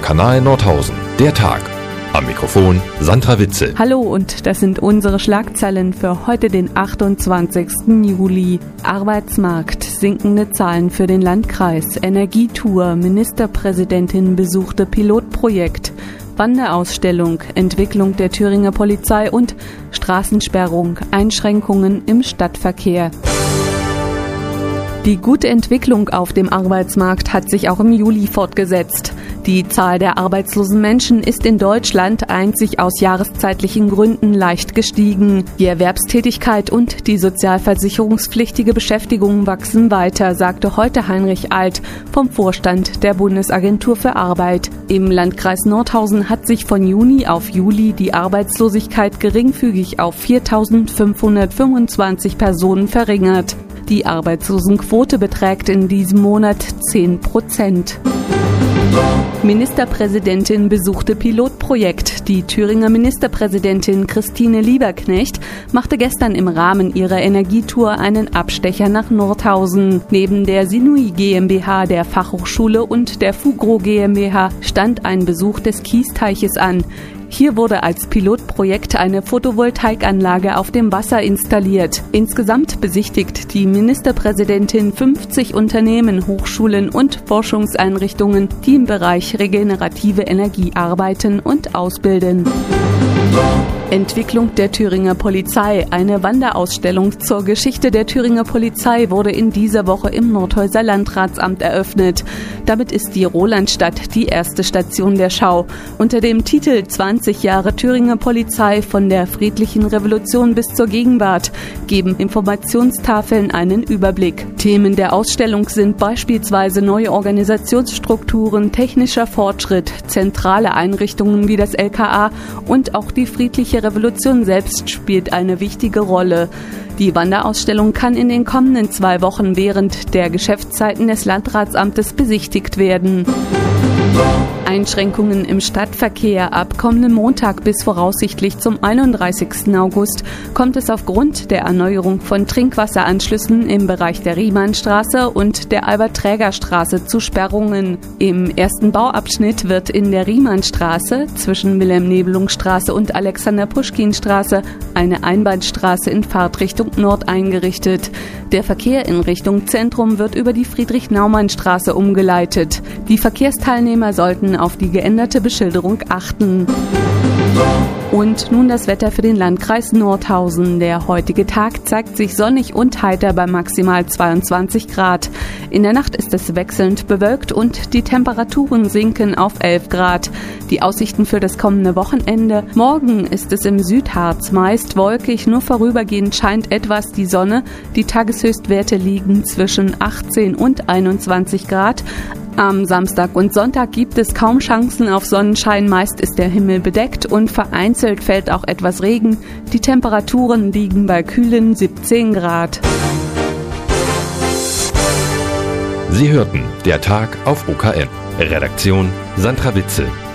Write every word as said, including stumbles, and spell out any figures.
Kanal Nordhausen. Der Tag. Am Mikrofon Sandra Witzel. Hallo, und das sind unsere Schlagzeilen für heute, den achtundzwanzigsten Juli. Arbeitsmarkt, sinkende Zahlen für den Landkreis, Energietour, Ministerpräsidentin besuchte Pilotprojekt, Wanderausstellung, Entwicklung der Thüringer Polizei und Straßensperrung, Einschränkungen im Stadtverkehr. Die gute Entwicklung auf dem Arbeitsmarkt hat sich auch im Juli fortgesetzt. Die Zahl der arbeitslosen Menschen ist in Deutschland einzig aus jahreszeitlichen Gründen leicht gestiegen. Die Erwerbstätigkeit und die sozialversicherungspflichtige Beschäftigung wachsen weiter, sagte heute Heinrich Alt vom Vorstand der Bundesagentur für Arbeit. Im Landkreis Nordhausen hat sich von Juni auf Juli die Arbeitslosigkeit geringfügig auf viertausendfünfhundertfünfundzwanzig Personen verringert. Die Arbeitslosenquote beträgt in diesem Monat zehn Prozent. Ministerpräsidentin besuchte Pilotprojekt. Die Thüringer Ministerpräsidentin Christine Lieberknecht machte gestern im Rahmen ihrer Energietour einen Abstecher nach Nordhausen. Neben der Sinui GmbH, der Fachhochschule und der Fugro GmbH stand ein Besuch des Kiesteiches an. Hier wurde als Pilotprojekt eine Photovoltaikanlage auf dem Wasser installiert. Insgesamt besichtigt die Ministerpräsidentin fünfzig Unternehmen, Hochschulen und Forschungseinrichtungen, die im Bereich regenerative Energie arbeiten und ausbilden. Entwicklung der Thüringer Polizei. Eine Wanderausstellung zur Geschichte der Thüringer Polizei wurde in dieser Woche im Nordhäuser Landratsamt eröffnet. Damit ist die Rolandstadt die erste Station der Schau. Unter dem Titel zwanzig Jahre Thüringer Polizei von der friedlichen Revolution bis zur Gegenwart geben Informationstafeln einen Überblick. Themen der Ausstellung sind beispielsweise neue Organisationsstrukturen, technischer Fortschritt, zentrale Einrichtungen wie das L K A und auch die friedliche Revolution selbst spielt eine wichtige Rolle. Die Wanderausstellung kann in den kommenden zwei Wochen während der Geschäftszeiten des Landratsamtes besichtigt werden. Einschränkungen im Stadtverkehr. Ab kommenden Montag bis voraussichtlich zum einunddreißigsten August kommt es aufgrund der Erneuerung von Trinkwasseranschlüssen im Bereich der Riemannstraße und der Albert-Träger-Straße zu Sperrungen. Im ersten Bauabschnitt wird in der Riemannstraße zwischen Wilhelm-Nebelung-Straße und Alexander-Puschkin-Straße eine Einbahnstraße in Fahrtrichtung Nord eingerichtet. Der Verkehr in Richtung Zentrum wird über die Friedrich-Naumann-Straße umgeleitet. Die Verkehrsteilnehmer sollten auf die geänderte Beschilderung achten. Und nun das Wetter für den Landkreis Nordhausen. Der heutige Tag zeigt sich sonnig und heiter bei maximal zweiundzwanzig Grad. In der Nacht ist es wechselnd bewölkt und die Temperaturen sinken auf elf Grad. Die Aussichten für das kommende Wochenende. Morgen ist es im Südharz meist wolkig, nur vorübergehend scheint etwas die Sonne. Die Tageshöchstwerte liegen zwischen achtzehn und einundzwanzig Grad. Am Samstag und Sonntag gibt es kaum Chancen auf Sonnenschein, meist ist der Himmel bedeckt und vereinzelt fällt auch etwas Regen. Die Temperaturen liegen bei kühlen siebzehn Grad. Sie hörten Der Tag auf O K M. Redaktion Sandra Witzel.